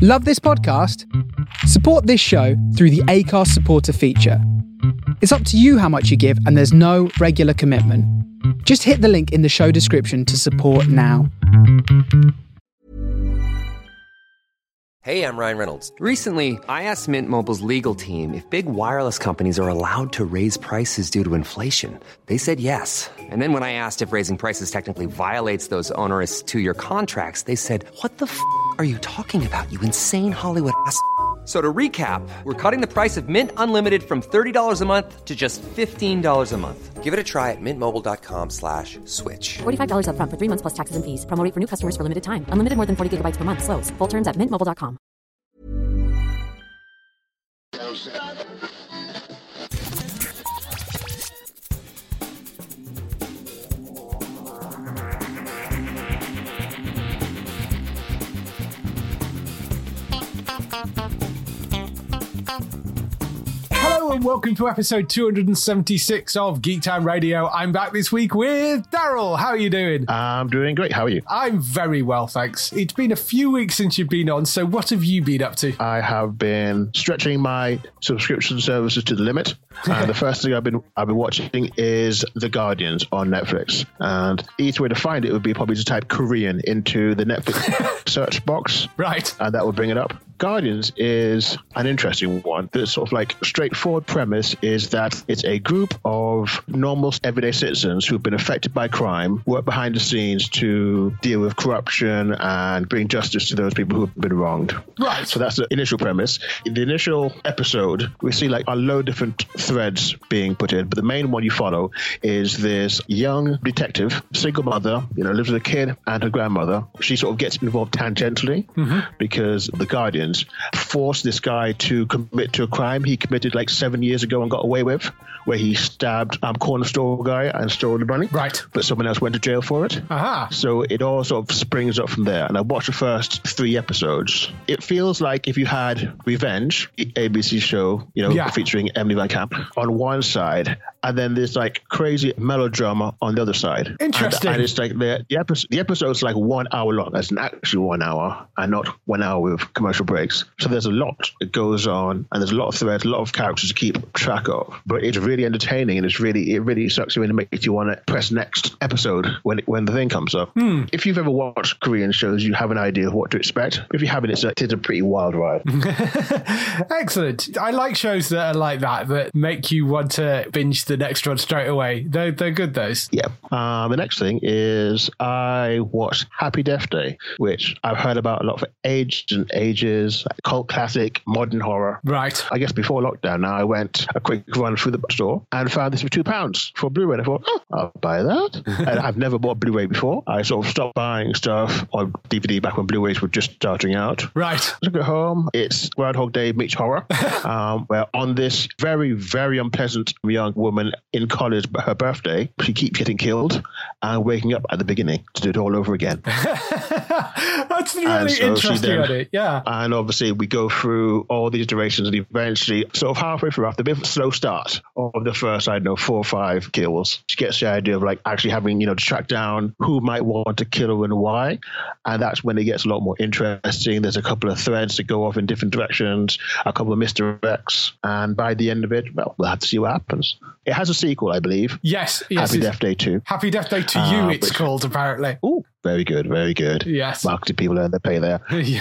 Love this podcast? Support this show through the Acast supporter feature. It's up to you how much you give, and there's no regular commitment. Just hit the link in the show description to support now. Hey, I'm Ryan Reynolds. Recently, I asked Mint Mobile's legal team if big wireless companies are allowed to raise prices due to inflation. They said yes. And then when I asked if raising prices technically violates those onerous two-year contracts, they said, "What the f*** are you talking about, you insane Hollywood ass?" So to recap, we're cutting the price of Mint Unlimited from $30 a month to just $15 a month. Give it a try at mintmobile.com/switch. $45 up front for 3 months plus taxes and fees. Promo rate for new customers for limited time. Unlimited more than 40 gigabytes per month. Slows full terms at mintmobile.com. Hello and welcome to episode 276 of Geek Time Radio. I'm back this week with Daryl. How are you doing? I'm doing great. How are you? I'm very well, thanks. It's been a few weeks since you've been on, so what have you been up to? I have been stretching my subscription services to the limit. And the first thing I've been watching is The Guardians on Netflix. And the easiest way to find it would be probably to type Korean into the Netflix search box. Right. And that would bring it up. Guardians is an interesting one. The sort of like straightforward premise is that it's a group of normal everyday citizens who've been affected by crime, work behind the scenes to deal with corruption and bring justice to those people who have been wronged. Right. So that's the initial premise. In the initial episode, we see like a load of different threads being put in, but the main one you follow is this young detective, single mother, lives with a kid and her grandmother. She sort of gets involved tangentially because the Guardians forced this guy to commit to a crime he committed like 7 years ago and got away with, where he stabbed corner store guy and stole the money. Right. But someone else went to jail for it. Aha. So it all sort of springs up from there. And I watched the first 3 episodes. It feels like if you had Revenge, the ABC show, featuring Emily Van Camp on one side, and then there's like crazy melodrama on the other side. Interesting. And it's like the episode's like 1 hour long. That's an actual 1 hour and not 1 hour with commercial breaks. So there's a lot that goes on, and there's a lot of threads, a lot of characters to keep track of. But it's really entertaining, and it really sucks you in and makes you want to press next episode when the thing comes up. If you've ever watched Korean shows, you have an idea of what to expect. If you haven't, it's a pretty wild ride. Excellent. I like shows that are like that make you want to binge the next one straight away. They're good, those. Yeah. The next thing is I watched Happy Death Day, which I've heard about a lot for ages and ages. Cult classic, modern horror. Right. I guess before lockdown now, I went a quick run through the store and found this for £2 for Blu-ray. And I thought, I'll buy that. And I've never bought Blu-ray before. I sort of stopped buying stuff on DVD back when Blu-rays were just starting out. Right. Look at home. It's Groundhog Day meets horror, where on this very, very unpleasant young woman in college, her birthday, she keeps getting killed and waking up at the beginning to do it all over again. That's really interesting on it. Yeah. And obviously we go through all these iterations and eventually sort of halfway through, after a bit of a slow start of the first, 4 or 5 kills, she gets the idea of like actually having, to track down who might want to kill her and why. And that's when it gets a lot more interesting. There's a couple of threads that go off in different directions, a couple of misdirects. And by the end of it, well, we'll have to see what happens. It has a sequel, I believe. Yes. Happy Death Day 2. Happy Death Day to You, it's called, apparently. Ooh. Very good, very good. Yes. Marketing people earn their pay there.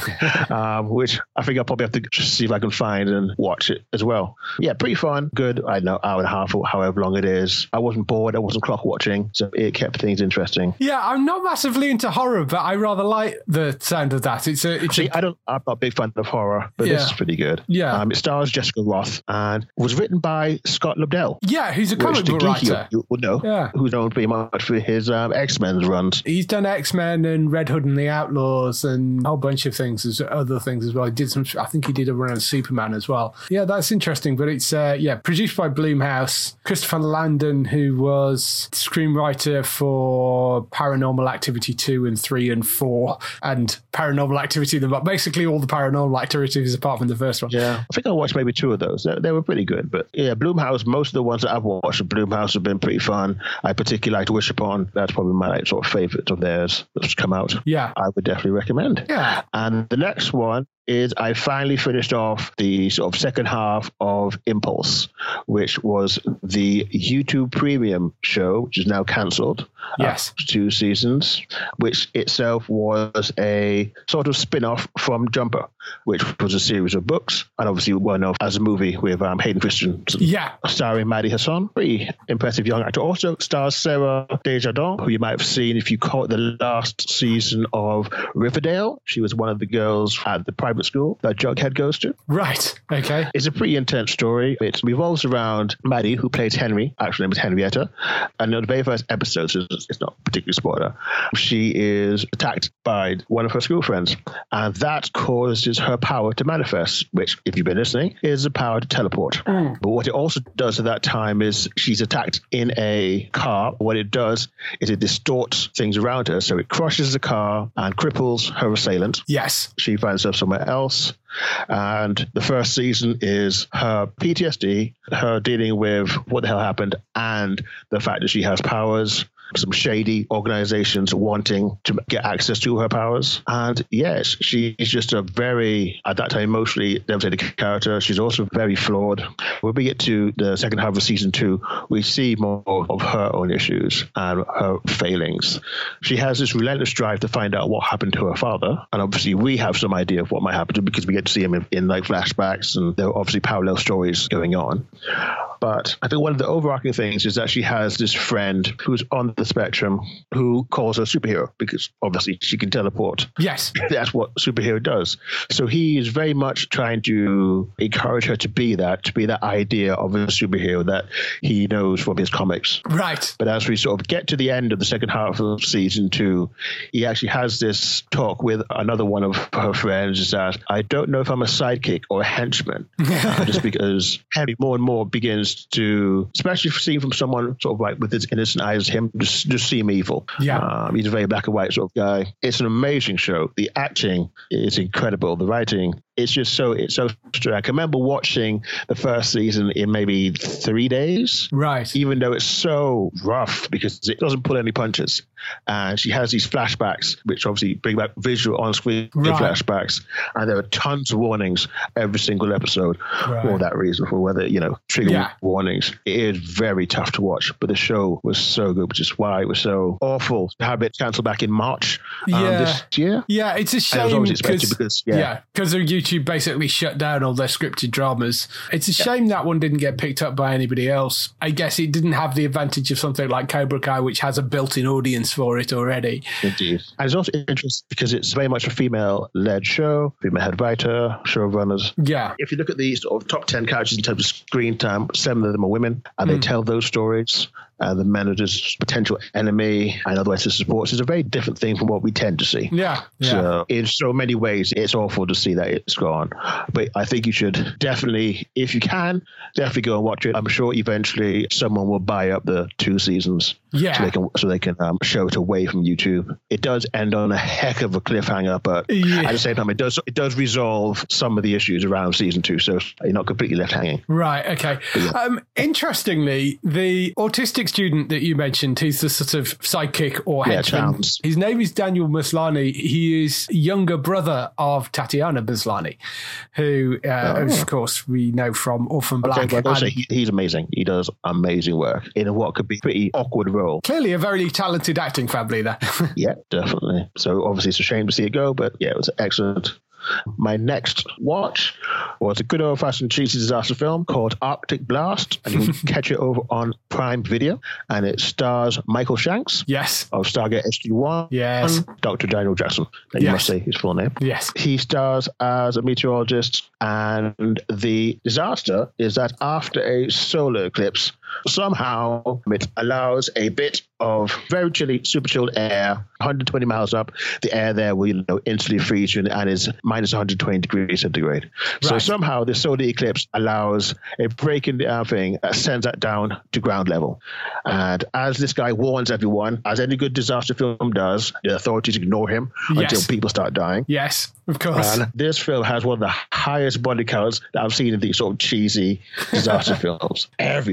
Which I think I'll probably have to just see if I can find and watch it as well. Yeah, pretty fun. Good, I don't know, hour and a half or however long it is. I wasn't bored. I wasn't clock watching. So it kept things interesting. Yeah, I'm not massively into horror, but I rather like the sound of that. I'm not a big fan of horror, but this is pretty good. Yeah. It stars Jessica Roth and was written by Scott Lobdell. Yeah, who's a comic book writer. You would know. Yeah. Who's known pretty much for his X-Men runs. He's done X-Men and Red Hood and the Outlaws and a whole bunch of things, other things as well. He did I think he did a run on Superman as well. Yeah, that's interesting. But it's, produced by Blumhouse. Christopher Landon, who was screenwriter for Paranormal Activity 2 and 3 and 4 and Paranormal Activity, basically all the Paranormal Activities apart from the first one. Yeah, I think I watched maybe 2 of those. They were pretty good. But yeah, Blumhouse, most of the ones that I've watched of Blumhouse have been pretty fun. I particularly liked Wish Upon. That's probably my sort of favorite of theirs that's come out. Yeah. I would definitely recommend. Yeah. And the next one is I finally finished off the sort of second half of Impulse, which was the YouTube Premium show, which is now cancelled. Yes. 2 seasons, which itself was a sort of spin-off from Jumper, which was a series of books, and obviously one of as a movie with Hayden Christensen. Yeah. Starring Maddie Hassan, pretty impressive young actor. Also stars Sarah Desjardins, who you might have seen if you caught the last season of Riverdale. She was one of the girls at the private school that Jughead goes to. Right. Okay. It's a pretty intense story. It revolves around Maddie, who plays Henry. Actually, name is Henrietta. And in the very first episode, so it's not particularly spoiler, she is attacked by one of her school friends. And that causes her power to manifest, which, if you've been listening, is the power to teleport. But what it also does at that time is she's attacked in a car. What it does is it distorts things around her. So it crushes the car and cripples her assailant. Yes. She finds herself somewhere else. And the first season is her PTSD, her dealing with what the hell happened, and the fact that she has powers, some shady organizations wanting to get access to her powers. And yes, she's just a very, at that time, emotionally devastated character. She's also very flawed. When we get to the second half of season 2, we see more of her own issues and her failings. She has this relentless drive to find out what happened to her father. And obviously we have some idea of what might happen to him because we get to see him in like flashbacks, and there are obviously parallel stories going on. But I think one of the overarching things is that she has this friend who's on the spectrum who calls her superhero because obviously she can teleport. Yes. That's what superhero does. So he is very much trying to encourage her to be that idea of a superhero that he knows from his comics. Right. But as we sort of get to the end of the second half of season 2, he actually has this talk with another one of her friends, is that I don't know if I'm a sidekick or a henchman. Just because Henry more and more begins to, especially seeing from someone sort of like with his innocent eyes, him just seem evil. Yeah. He's a very black and white sort of guy. It's an amazing show. The acting is incredible. The writing, it's so strong. I can remember watching the first season in maybe 3 days. Right. Even though it's so rough because it doesn't pull any punches. And she has these flashbacks, which obviously bring back visual on-screen flashbacks. And there are tons of warnings every single episode for that reason, for whether, trigger warnings. It is very tough to watch, but the show was so good, which is why it was so awful to have it cancelled back in March this year. Yeah, it's a shame because YouTube basically shut down all their scripted dramas. It's a shame that one didn't get picked up by anybody else. I guess it didn't have the advantage of something like Cobra Kai, which has a built-in audience for it already. Indeed. And it's also interesting because it's very much a female-led show, female head writer, showrunners. Yeah. If you look at the sort of top 10 characters in terms of screen time, 7 of them are women, and they tell those stories. The men are just potential enemy, and otherwise the support is a very different thing from what we tend to see. Yeah. So in so many ways, it's awful to see that it's gone. But I think you should definitely, if you can, definitely go and watch it. I'm sure eventually someone will buy up the 2 seasons. Yeah. So they can show it away from YouTube. It does end on a heck of a cliffhanger, but at the same time, it does resolve some of the issues around season 2. So you're not completely left hanging. Right. Okay. Interestingly, the autistic student that you mentioned, who's the sort of sidekick or henchman, his name is Daniel Maslany. He is younger brother of Tatiana Maslany, who, of course, we know from Orphan Black. He's amazing. He does amazing work in what could be a pretty awkward role. Clearly a very talented acting family there. Yeah, definitely. So obviously it's a shame to see it go, but yeah, it was excellent. My next watch was a good old-fashioned cheesy disaster film called Arctic Blast, and you can catch it over on Prime Video, and it stars Michael Shanks. Yes. Of Stargate SG-1. Yes. Dr. Daniel Jackson. You must say his full name. Yes. He stars as a meteorologist, and the disaster is that after a solar eclipse, somehow it allows a bit of very chilly, super chilled air, 120 miles up. The air there will, instantly freeze you and is minus 120 degrees centigrade. Right. So somehow the solar eclipse allows a break in the thing that sends that down to ground level. And as this guy warns everyone, as any good disaster film does, the authorities ignore him until people start dying. Yes, of course. And this film has one of the highest body counts that I've seen in these sort of cheesy disaster films. Everybody's getting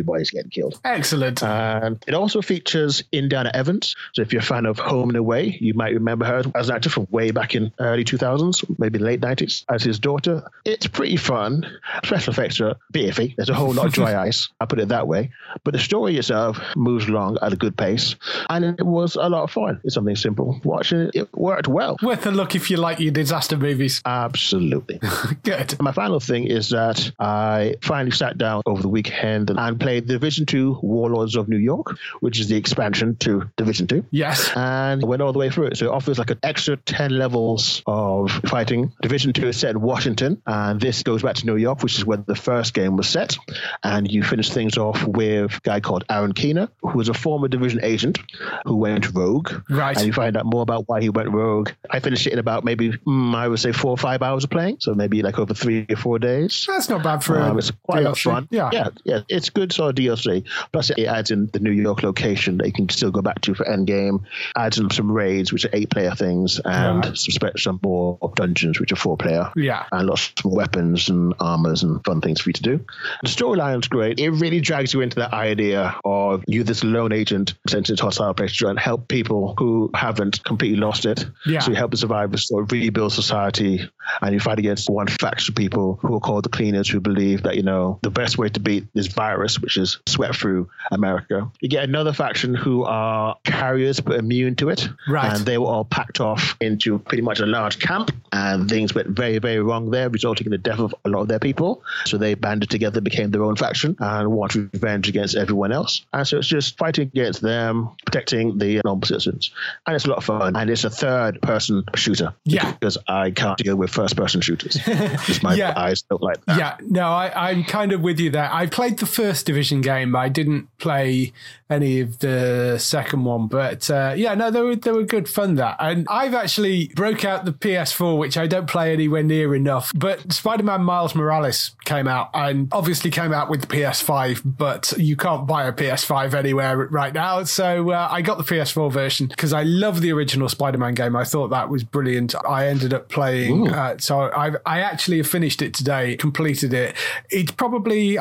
getting killed. Excellent. And it also features Indiana Evans. So if you're a fan of Home and Away, you might remember her as an actor from way back in early 2000s, maybe late 90s, as his daughter. It's pretty fun. Special effects are a bit iffy. There's a whole lot of dry ice. I'll put it that way. But the story itself moves along at a good pace. And it was a lot of fun. It's something simple. Watching it, it worked well. Worth a look if you like your disaster movies. Absolutely. Good. My final thing is that I finally sat down over the weekend and played Division 2 Warlords of New York, which is the expansion to Division 2. Yes. And went all the way through it. So it offers like an extra 10 levels of fighting. Division 2 is set in Washington, and this goes back to New York, which is where the first game was set. And you finish things off with a guy called Aaron Keener, who was a former Division agent who went rogue. Right. And you find out more about why he went rogue. I finished it in about maybe, I would say 4 or 5 hours of playing. So maybe like over 3 or 4 days. That's not bad for It's quite a lot of fun. Yeah. It's good sort of DLC. Plus it adds in the New York location that you can still go back to for endgame. Adds in some raids, which are 8-player things, and some more dungeons, which are 4-player. Yeah. And lots of weapons and armors and fun things for you to do. The storyline's great. It really drags you into that idea of you, this lone agent, sent into a hostile place to try and help people who haven't completely lost it. Yeah. So you help the survivors sort of rebuild society, and you fight against one faction of people who are called the Cleaners, who believe that, the best way to beat this virus, which is swept through America. You get another faction who are carriers but immune to it. Right. And they were all packed off into pretty much a large camp, and things went very, very wrong there, resulting in the death of a lot of their people. So they banded together, became their own faction, and wanted revenge against everyone else. And so it's just fighting against them, protecting the normal citizens. And it's a lot of fun. And it's a third-person shooter. Yeah. Because I can't deal with first-person shooters. Just my eyes don't like that. Yeah, no, I'm kind of with you there. I played the first Division game. I didn't play any of the second one, but they were good fun, that. And I've actually broke out the PS4, which I don't play anywhere near enough, but Spider-Man Miles Morales came out, and obviously came out with the PS5, but you can't buy a PS5 anywhere right now, so I got the PS4 version because I love the original Spider-Man game. I thought that was brilliant. I ended up playing, so I actually have finished it today, completed it. It's probably,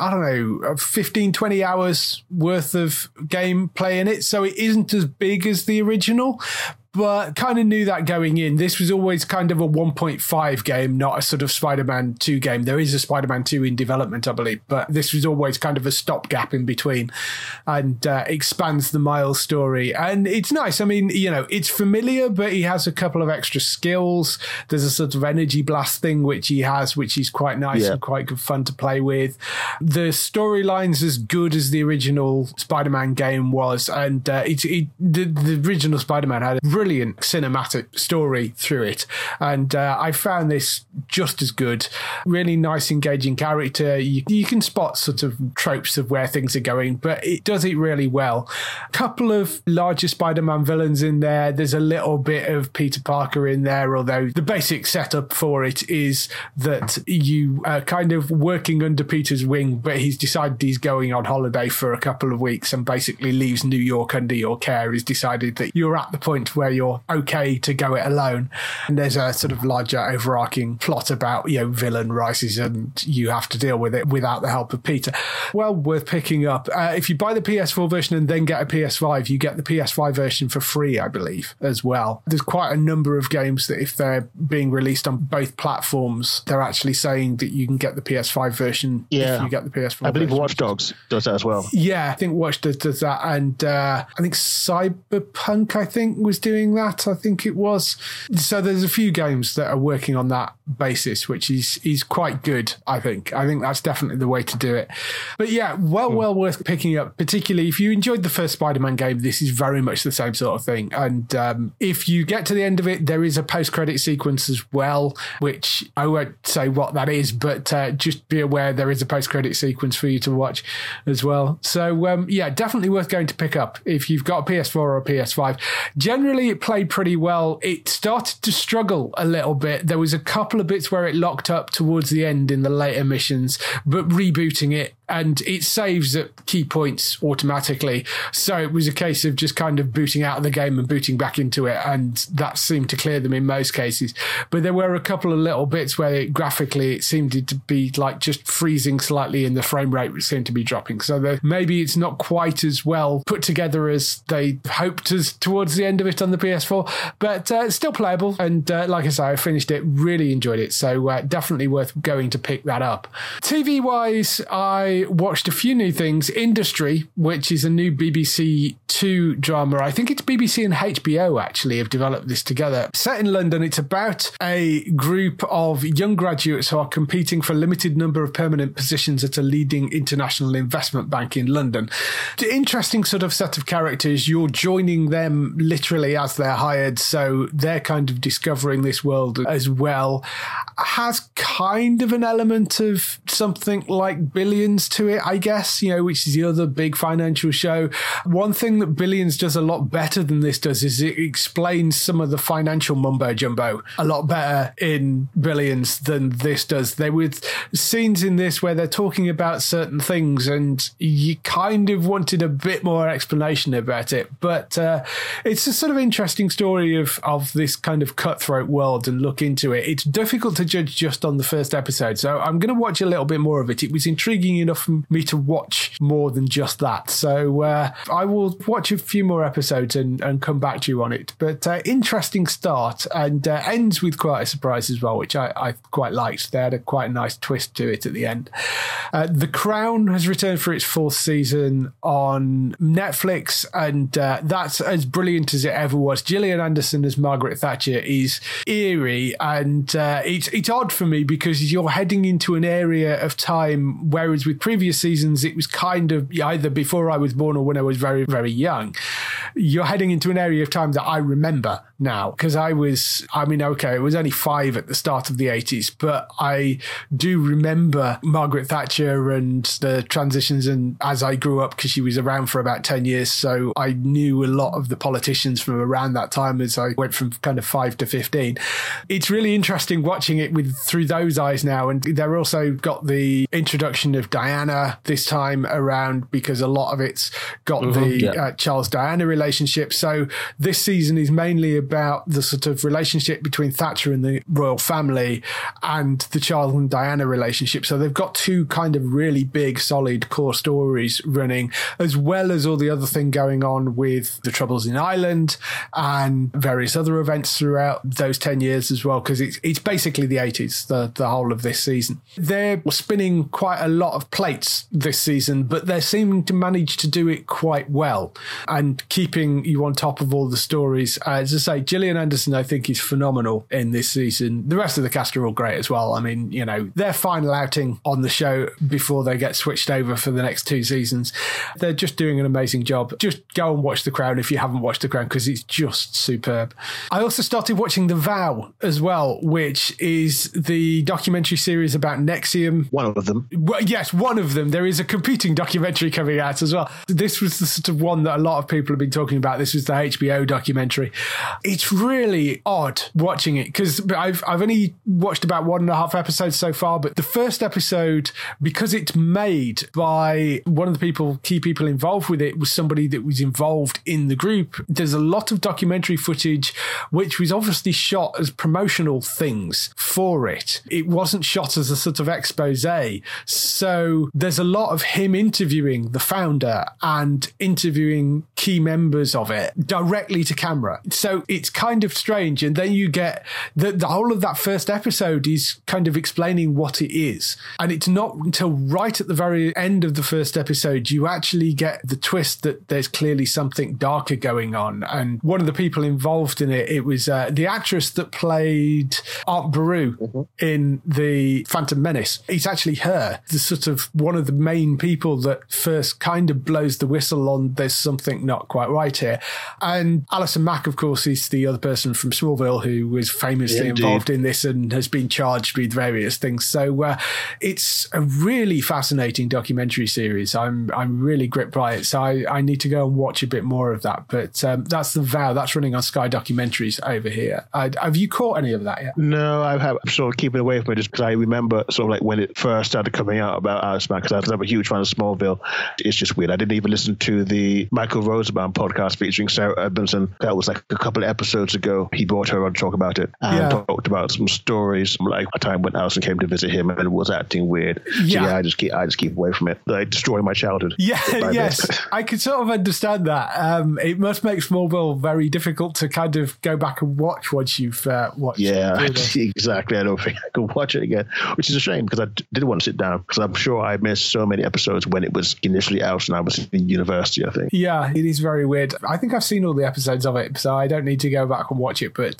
15, 20 hours worth of gameplay in it, so it isn't as big as the original, but kind of knew that going in. This was always kind of a 1.5 game, not a sort of Spider-Man 2 game. There is a Spider-Man 2 in development, I believe, but this was always kind of a stopgap in between, and expands the Miles story. And it's nice. I mean, it's familiar, but he has a couple of extra skills. There's a sort of energy blast thing, which he has, which is quite nice and quite good fun to play with. The storyline's as good as the original Spider-Man game was, and the original Spider-Man had a brilliant cinematic story through it, and I found this just as good. Really nice, engaging character. You can spot sort of tropes of where things are going, but it does it really well. Couple of larger Spider-Man villains in there. There's a little bit of Peter Parker in there, although the basic setup for it is that you are kind of working under Peter's wing, but he's decided he's going on holiday for a couple of weeks and basically leaves New York under your care. He's decided that you're at the point where you're okay to go it alone, and there's a sort of larger overarching plot about villain rises, and you have to deal with it without the help of Peter. Well worth picking up. If you buy the PS4 version and then get a PS5, you get the PS5 version for free, I believe, as well. There's quite a number of games that if they're being released on both platforms, they're actually saying that you can get the PS5 version if you get the PS4 I believe version. Watch Dogs does that as well. Yeah, I think Watch Dogs does that, and I think Cyberpunk was doing that, I think it was. So there's a few games that are working on that basis, which is quite good, I think. I think that's definitely the way to do it. But yeah, well worth picking up, particularly if you enjoyed the first Spider-Man game. This is very much the same sort of thing. And if you get to the end of it, there is a post-credit sequence as well, which I won't say what that is, but just be aware there is a post-credit sequence for you to watch as well. So definitely worth going to pick up if you've got a PS4 or a PS5. Generally, it played pretty well. It started to struggle a little bit. There was a couple of bits where it locked up towards the end in the later missions, but rebooting it and it saves at key points automatically. So it was a case of just kind of booting out of the game and booting back into it, and that seemed to clear them in most cases. But there were a couple of little bits where graphically it seemed to be like just freezing slightly and the frame rate seemed to be dropping. So maybe it's not quite as well put together as they hoped towards the end of it on the PS4, but still playable. And like I say, I finished it, really enjoyed it. So definitely worth going to pick that up. TV-wise, I watched a few new things. Industry, which is a new BBC Two drama. I think it's BBC and HBO actually have developed this together. Set in London, it's about a group of young graduates who are competing for a limited number of permanent positions at a leading international investment bank in London. Interesting sort of set of characters. You're joining them literally as they're hired, so they're kind of discovering this world as well. Has kind of an element of something like Billions to it, I guess, which is the other big financial show. One thing that Billions does a lot better than this does is it explains some of the financial mumbo jumbo a lot better in Billions than this does. There were scenes in this where they're talking about certain things and you kind of wanted a bit more explanation about it, but it's a sort of interesting story of this kind of cutthroat world and look into it. It's difficult to judge just on the first episode, so I'm going to watch a little bit more of it. It was intriguing enough for me to watch more than just that, so I will watch a few more episodes and come back to you on it. But interesting start, and ends with quite a surprise as well, which I quite liked. They had a quite nice twist to it at the end. The Crown has returned for its 4th season on Netflix, and that's as brilliant as it ever was. Gillian Anderson as Margaret Thatcher is eerie, and it's odd for me because you're heading into an area of time, whereas with previous seasons it was kind of either before I was born or when I was very, very young. You're heading into an area of time that I remember now, because it was only 5 at the start of the 80s, but I do remember Margaret Thatcher and the transitions, and as I grew up, because she was around for about 10 years, so I knew a lot of the politicians from around that time as I went from kind of 5 to 15. It's really interesting watching it through those eyes now, and they're also got the introduction of Diana this time around, because a lot of it's got Charles-Diana relationship. So this season is mainly about the sort of relationship between Thatcher and the royal family and the Charles and Diana relationship. So they've got two kind of really big, solid core stories running, as well as all the other thing going on with the Troubles in Ireland and various other events throughout those 10 years as well, because it's basically the 80s, the whole of this season. They're spinning quite a lot of plates this season, but they're seeming to manage to do it quite well and keeping you on top of all the stories. As I say, Gillian Anderson, I think, is phenomenal in this season. The rest of the cast are all great as well. I mean, their final outing on the show before they get switched over for the next 2 seasons, they're just doing an amazing job. Just go and watch The Crown if you haven't watched The Crown, because it's just superb. I also started watching The Vow as well, which is the documentary series about NXIVM. One of them. Well, yes, one of them. There is a competing documentary coming out as well. This was the sort of one that a lot of people have been talking about. This was the HBO documentary. It's really odd watching it, because I've only watched about 1.5 episodes so far, but the first episode, because it's made by one of the key people involved with it, was somebody that was involved in the group. There's a lot of documentary footage which was obviously shot as promotional things for it. It wasn't shot as a sort of expose. So there's a lot of him interviewing the founder and interviewing key members of it directly to camera. So it's kind of strange. And then you get the whole of that first episode is kind of explaining what it is. And it's not until right at the very end of the first episode you actually get the twist that there's clearly something darker going on. And one of the people involved in it was the actress that played Aunt Beru in The Phantom Menace. It's actually her, the sort of one of the main people that first kind of blows the whistle on there's something not quite right here. And Alison Mack, of course, is is the other person from Smallville who was famously involved in this and has been charged with various things. So it's a really fascinating documentary series. I'm really gripped by it. So I need to go and watch a bit more of that. But that's The Vow. That's running on Sky Documentaries over here. Have you caught any of that yet? No, I'm sort of keeping away from it just because I remember sort of like when it first started coming out about Iceman, because I'm a huge fan of Smallville. It's just weird. I didn't even listen to the Michael Rosenbaum podcast featuring Sarah Edmondson. That was like a couple of episodes ago. He brought her on to talk about it and talked about some stories like a time when Alison came to visit him and was acting weird. So I just keep away from it. Like destroying my childhood. Yeah, yes. I could sort of understand that. It must make Smallville very difficult to kind of go back and watch once you've watched it. Yeah, exactly. I don't think I could watch it again, which is a shame because I did want to sit down because I'm sure I missed so many episodes when it was initially out and I was in university, I think. Yeah, it is very weird. I think I've seen all the episodes of it, so I don't need to go back and watch it. But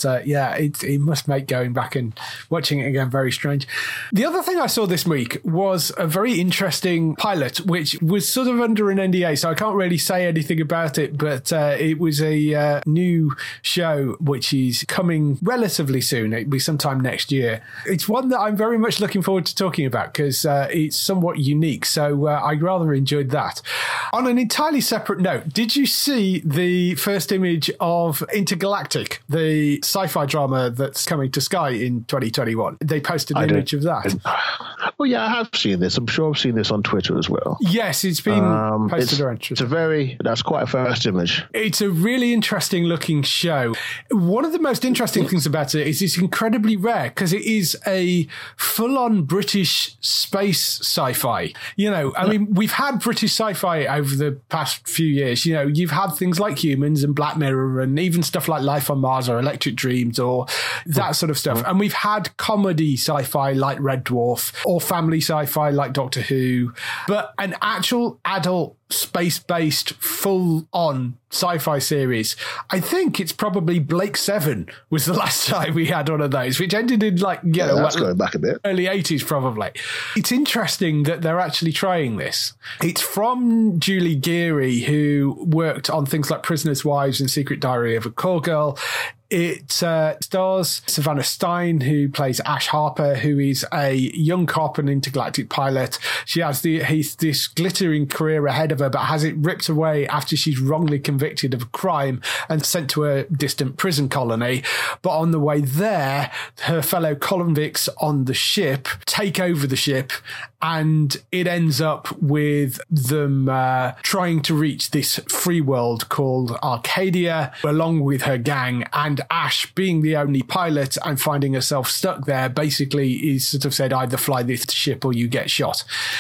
it must make going back and watching it again very strange. The other thing I saw this week was a very interesting pilot, which was sort of under an NDA, so I can't really say anything about it, but it was a new show which is coming relatively soon. It'll be sometime next year. It's one that I'm very much looking forward to talking about because it's somewhat unique, so I rather enjoyed that. On an entirely separate note, did you see the first image of Intergalactic, the sci-fi drama that's coming to Sky in 2021? They posted an image of that. Oh yeah, I have seen this. I'm sure I've seen this on Twitter as well. Yes, it's been posted around. That's quite a first image. It's a really interesting looking show. One of the most interesting things about it is it's incredibly rare because it is a full-on British space sci-fi. You know, I mean, we've had British sci-fi over the past few years. You know, you've had things like Humans and Black Mirror and even stuff like Life on Mars or Electric Dreams or that sort of stuff. And we've had comedy sci-fi like Red Dwarf or family sci-fi like Doctor Who. But an actual adult space-based full-on sci-fi series, I think it's probably Blake 7 was the last time we had one of those, which ended in that's going back a bit. Early 80s probably. It's interesting that they're actually trying this. It's from Julie Geary, who worked on things like Prisoner's Wives and Secret Diary of a Call Girl. It stars Savannah Stein, who plays Ash Harper, who is a young cop and intergalactic pilot. She has this glittering career ahead of her, but has it ripped away after she's wrongly convicted of a crime and sent to a distant prison colony. But on the way there, her fellow convicts on the ship take over the ship, and it ends up with them trying to reach this free world called Arcadia, along with her gang, and Ash, being the only pilot and finding herself stuck there, basically is sort of said, either fly this ship or you get shot.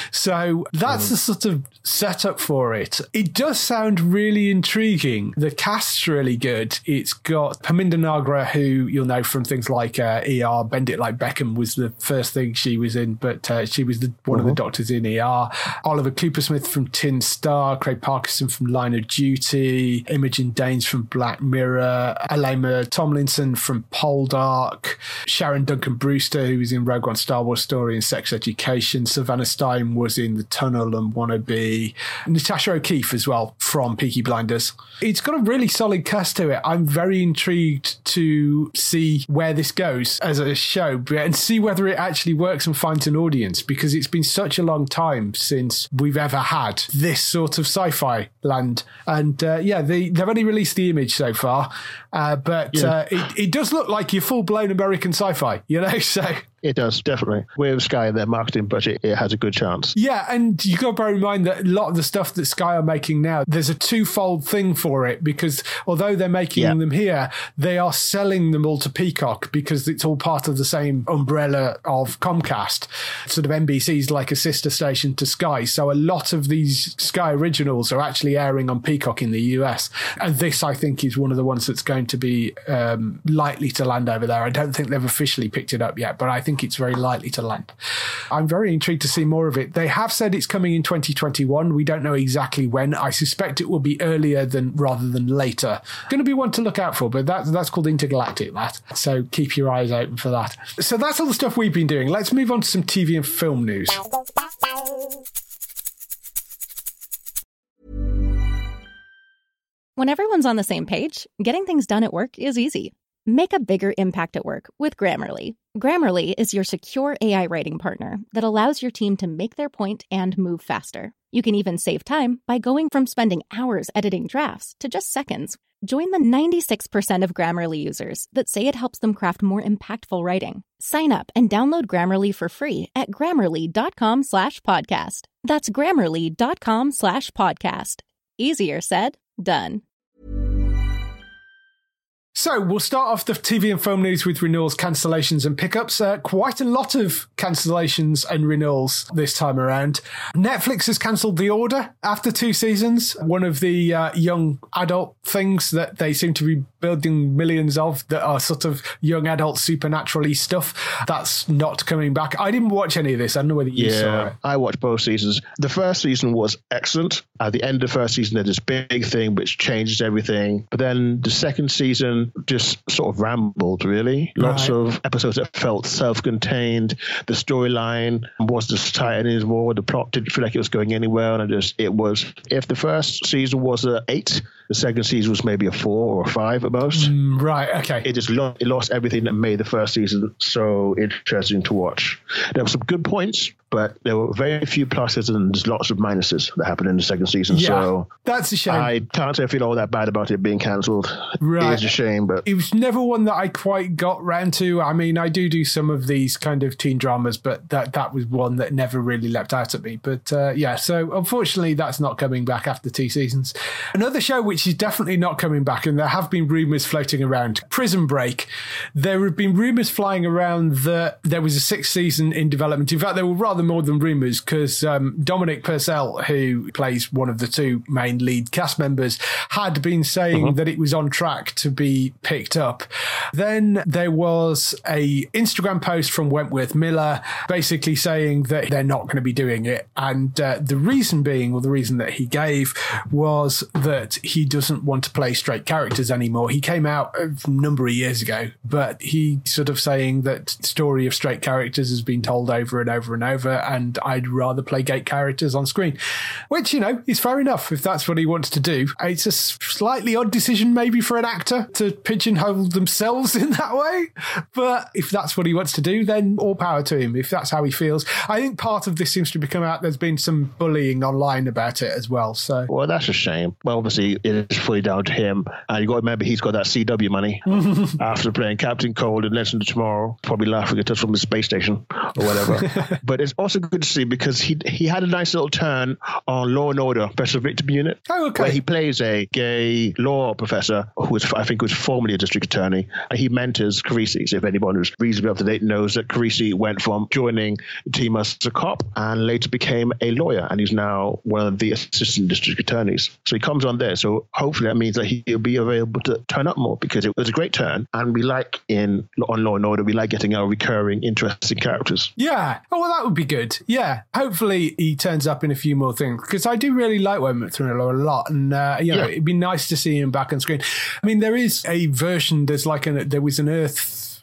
So that's the sort of setup for it. It does sound really intriguing. The cast's really good. It's got Paminda Nagra, who you'll know from things like ER. Bend It Like Beckham was the first thing she was in, but she was one of the doctors in ER. Oliver Coopersmith from Tin Star, Craig Parkinson from Line of Duty, Imogen Daines from Black Mirror, Alema Tomlinson from Poldark, Sharon Duncan Brewster, who was in Rogue One, Star Wars Story and Sex Education. Savannah Stein was in The Tunnel and Wannabe. Natasha O'Keefe as well from Peaky Blinders. It's got a really solid cast to it. I'm very intrigued to see where this goes as a show and see whether it actually works and finds an audience, because it's been such a long time since we've ever had this sort of sci-fi land. And they've only released the image so far, but it does look like your full-blown American sci-fi, you know, so... It does, definitely. With Sky and their marketing budget, it has a good chance. Yeah, and you got to bear in mind that a lot of the stuff that Sky are making now, there's a twofold thing for it, because although they're making them here, they are selling them all to Peacock because it's all part of the same umbrella of Comcast. Sort of NBC's like a sister station to Sky. So a lot of these Sky originals are actually airing on Peacock in the US. And this, I think, is one of the ones that's going to be likely to land over there. I don't think they've officially picked it up yet, but I think it's very likely to land. I'm very intrigued to see more of it. They have said it's coming in 2021. We don't know exactly when. I suspect it will be earlier rather than later. Going to be one to look out for, but that's called Intergalactic, that. So keep your eyes open for that. So that's all the stuff we've been doing. Let's move on to some TV and film news. When everyone's on the same page, getting things done at work is easy. Make a bigger impact at work with Grammarly. Grammarly is your secure AI writing partner that allows your team to make their point and move faster. You can even save time by going from spending hours editing drafts to just seconds. Join the 96% of Grammarly users that say it helps them craft more impactful writing. Sign up and download Grammarly for free at grammarly.com/podcast. That's grammarly.com/podcast. Easier said, done. So we'll start off the TV and film news with renewals, cancellations and pickups. Quite a lot of cancellations and renewals this time around. Netflix has cancelled The Order after 2 seasons. One of the young adult things that they seem to be building millions of that are sort of young adult supernaturally stuff. That's not coming back. I didn't watch any of this. I don't know whether you saw it. I watched both seasons. The first season was excellent. At the end of the first season, there's this big thing which changes everything. But then the second season just sort of rambled, really. Lots of episodes that felt self-contained. The storyline wasn't as tight anymore. The plot didn't feel like it was going anywhere. And if the first season was an 8, the second season was maybe a 4 or a 5 at most. Right, okay. It just lost everything that made the first season so interesting to watch. There were some good points, but there were very few pluses and there's lots of minuses that happened in the second season. Yeah, so that's a shame. I can't say I feel all that bad about it being cancelled. Right. It is a shame, but it was never one that I quite got round to. I mean, I do some of these kind of teen dramas, but that was one that never really leapt out at me. But so unfortunately, that's not coming back after 2 seasons. Another show which is definitely not coming back, and there have been rumours floating around, Prison Break. There have been rumours flying around that there was a 6th season in development. In fact, there were rather more than rumours, because Dominic Purcell, who plays one of the 2 main lead cast members, had been saying that it was on track to be picked up. Then there was a Instagram post from Wentworth Miller basically saying that they're not going to be doing it. And the reason that he gave was that he doesn't want to play straight characters anymore. He came out a number of years ago, but he sort of saying that story of straight characters has been told over and over and over, and I'd rather play gay characters on screen, which, is fair enough if that's what he wants to do. It's a slightly odd decision maybe for an actor to pigeonhole themselves in that way, but if that's what he wants to do, then all power to him if that's how he feels. I think part of this seems to be coming out. There's been some bullying online about it as well. So, well, that's a shame. Well, obviously, it's fully down to him, and you got to remember he's got that CW money after playing Captain Cold and Legend of Tomorrow, probably laughing at us from the space station or whatever. But it's also good to see because he had a nice little turn on Law and Order, Special Victim Unit, where he plays a gay law professor who I think was formerly a district attorney, and he mentors Carisi. So if anyone who's reasonably up to date knows that Carisi went from joining the team as a cop and later became a lawyer, and he's now one of the assistant district attorneys. So he comes on there. So hopefully that means that he'll be available to turn up more, because it was a great turn, and we like on Law and Order, we like getting our recurring interesting characters. Yeah. Oh, well, that would be good. Yeah. Hopefully he turns up in a few more things, because I do really like Wentworth Miller a lot, and it'd be nice to see him back on screen. I mean, there is a version. There was an Earth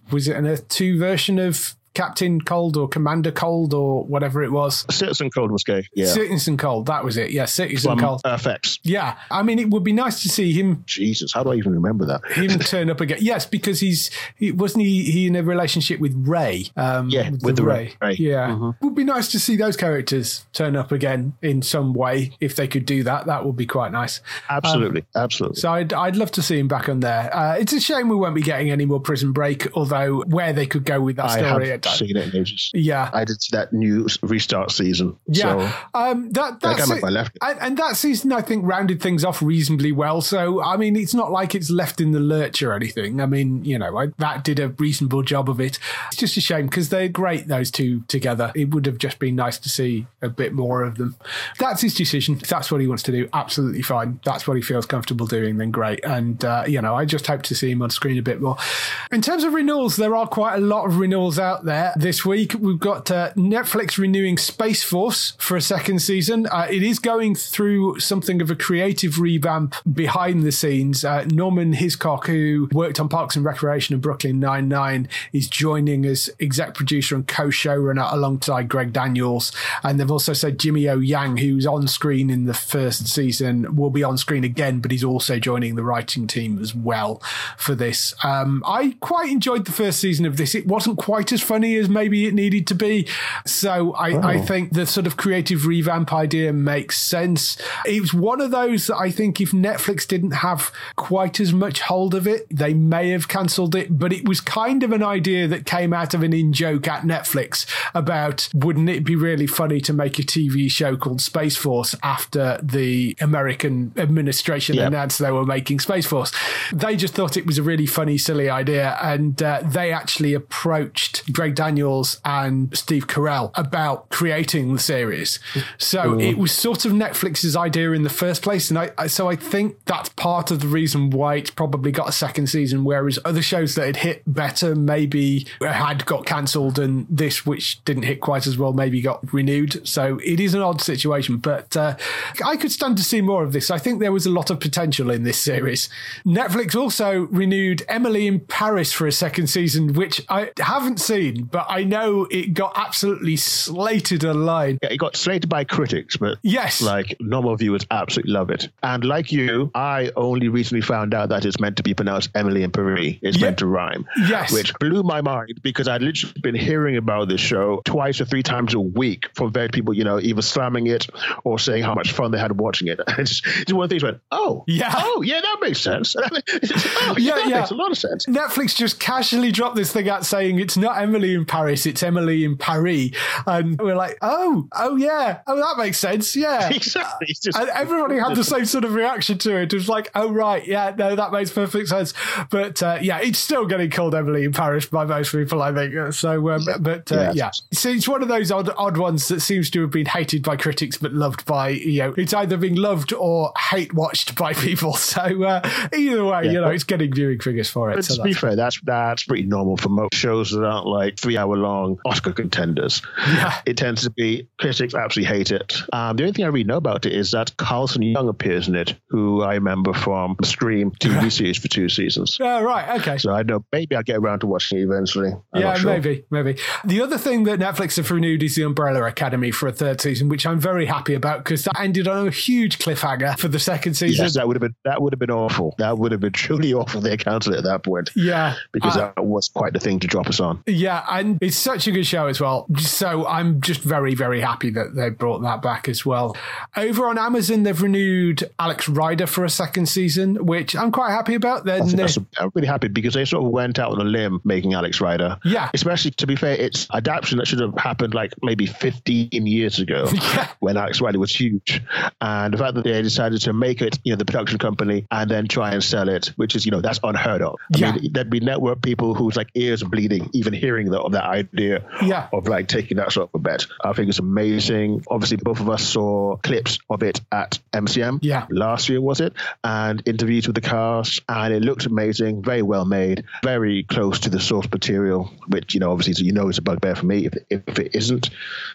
2 version of Captain Cold or Commander Cold or whatever it was. Citizen Cold was gay. Yeah. Citizen Cold, that was it. Yeah, Citizen Cold. FX. Yeah. I mean, it would be nice to see him. Jesus, how do I even remember that? Him turn up again. Yes, because wasn't he in a relationship with Ray? With the Ray. Yeah. Mm-hmm. It would be nice to see those characters turn up again in some way. If they could do that, that would be quite nice. Absolutely. Absolutely. So I'd love to see him back on there. It's a shame we won't be getting any more Prison Break, although where they could go with that story. Seen it in ages. Yeah, I did that new restart season. Yeah, so that season I think rounded things off reasonably well. So I mean, it's not like it's left in the lurch or anything. I mean, that did a reasonable job of it. It's just a shame because they're great, those 2 together. It would have just been nice to see a bit more of them. That's his decision. If that's what he wants to do, absolutely fine. That's what he feels comfortable doing, then great. And I just hope to see him on screen a bit more. In terms of renewals, there are quite a lot of renewals out there. there this week. We've got Netflix renewing Space Force for a second season. It is going through something of a creative revamp behind the scenes. Norman Hiscock, who worked on Parks and Recreation and Brooklyn Nine-Nine, is joining as exec producer and co-showrunner alongside Greg Daniels. And they've also said Jimmy O Yang, who's on screen in the first season, will be on screen again, but he's also joining the writing team as well for this. I quite enjoyed the first season of this. It wasn't quite as funny as maybe it needed to be. So I think the sort of creative revamp idea makes sense. It was one of those that I think if Netflix didn't have quite as much hold of it, they may have cancelled it. But it was kind of an idea that came out of an in-joke at Netflix about, wouldn't it be really funny to make a TV show called Space Force after the American administration announced they were making Space Force? They just thought it was a really funny, silly idea. And they actually approached Greg Daniels and Steve Carell about creating the series. So it was sort of Netflix's idea in the first place. And so I think that's part of the reason why it's probably got a second season, whereas other shows that had hit better maybe had got cancelled, and this, which didn't hit quite as well, maybe got renewed. So it is an odd situation, but I could stand to see more of this. I think there was a lot of potential in this series. Netflix also renewed Emily in Paris for a second season, which I haven't seen, but I know it got absolutely slated online. Yeah, it got slated by critics, but yes, like normal viewers absolutely love it. And like you, I only recently found out that it's meant to be pronounced Emily in Paris. It's meant to rhyme. Yes. Which blew my mind because I'd literally been hearing about this show twice or three times a week from various people, you know, either slamming it or saying how much fun they had watching it. And it's one of the things went, that makes sense. That makes a lot of sense. Netflix just casually dropped this thing out saying it's not Emily in Paris, it's Emily in Paris. And we're like, that makes sense. Yeah. Exactly. And everybody had the same sort of reaction to it. It was like, oh, right. Yeah, no, that makes perfect sense. But it's still getting called Emily in Paris by most people, I think. So, So it's one of those odd ones that seems to have been hated by critics, but loved by, it's either being loved or hate watched by people. So either way, it's getting viewing figures for it. But to be fair, that's pretty normal for most shows that aren't like 3-hour-long Oscar contenders. Yeah. It tends to be critics absolutely hate it. The only thing I really know about it is that Carlson Young appears in it, who I remember from the Scream TV series for 2 seasons. Oh, right. Okay. So I know maybe I'll get around to watching it eventually. Maybe. The other thing that Netflix have renewed is the Umbrella Academy for a third season, which I'm very happy about because that ended on a huge cliffhanger for the second season. Yes, that would have been awful. That would have been truly awful if they cancelled it at that point. Yeah. Because that was quite the thing to drop us on. Yeah, and it's such a good show as well. So I'm just very, very happy that they brought that back as well. Over on Amazon, they've renewed Alex Rider for a second season, which I'm quite happy about. I'm really happy because they sort of went out on a limb making Alex Rider. Yeah. Especially, to be fair, it's adaptation that should have happened like maybe 15 years ago when Alex Rider was huge. And the fact that they decided to make it, the production company, and then try and sell it, which is, that's unheard of. I mean, there'd be network people whose like ears are bleeding, even hearing of that idea of like taking that sort of a bet. I think it's amazing. Obviously, both of us saw clips of it at MCM last year, was it? And interviews with the cast, and it looked amazing, very well made, very close to the source material, which, obviously, is a bugbear for me if it isn't.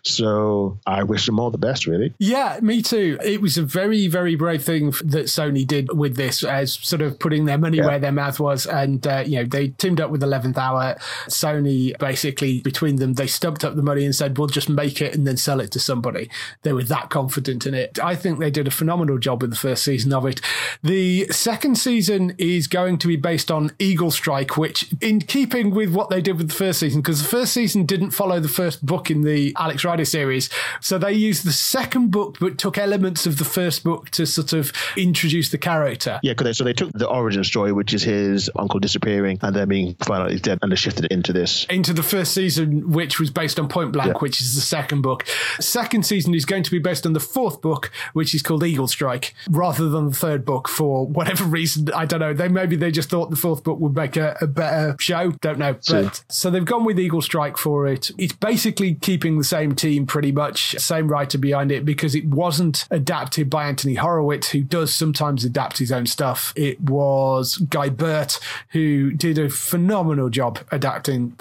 So I wish them all the best, really. Yeah, me too. It was a very, very brave thing that Sony did with this, as sort of putting their money where their mouth was. And, they teamed up with 11th Hour. Sony, basically, between them, they stumped up the money and said, we'll just make it and then sell it to somebody. They were that confident in it. I think they did a phenomenal job with the first season of it. The second season is going to be based on Eagle Strike, which, in keeping with what they did with the first season, because the first season didn't follow the first book in the Alex Rider series, so they used the second book but took elements of the first book to sort of introduce the character. Yeah, so they took the origin story, which is his uncle disappearing and then being found out he's dead, and they shifted it into the first season, which was based on Point Blank, which is the second book. Second season is going to be based on the fourth book, which is called Eagle Strike, rather than the third book for whatever reason. I don't know. Maybe they just thought the fourth book would make a better show. Don't know. But so they've gone with Eagle Strike for it. It's basically keeping the same team pretty much, same writer behind it, because it wasn't adapted by Anthony Horowitz, who does sometimes adapt his own stuff. It was Guy Burt, who did a phenomenal job adapting that first